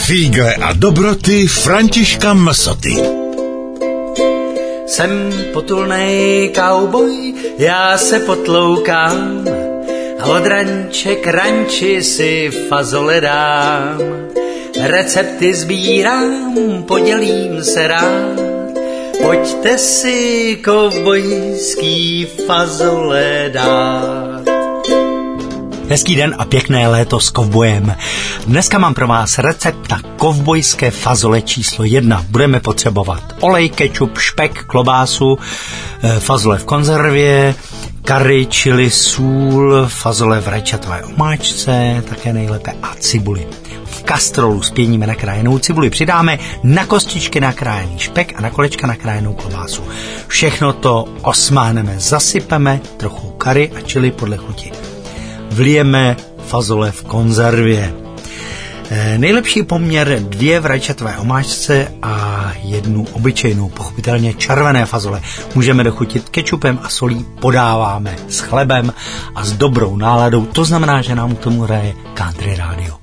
Fígle a dobroty Františka Msoty. Jsem potulnej cowboy, já se potloukám a od ranče k ranči si fazole dám. Recepty sbírám, podělím se rád, pojďte si kovbojský fazole dát. Hezký den a pěkné léto s kovbojem. Dneska mám pro vás recept na kovbojské fazole číslo 1. Budeme potřebovat olej, kečup, špek, klobásu, fazole v konzervě, curry, chili, sůl, fazole v rajčatové omáčce, také nejlépe a cibuli. V kastrolu spěníme nakrájenou cibuli, přidáme na kostičky nakrájený špek a na kolečka nakrájenou klobásu. Všechno to osmáneme, zasypeme trochu curry a chili podle chuti. Vlijeme fazole v konzervě. Nejlepší poměr 2 v rajčatové omáčce a 1 obyčejnou, pochopitelně červené fazole. Můžeme dochutit kečupem a solí, podáváme s chlebem a s dobrou náladou. To znamená, že nám k tomu hraje country rádio.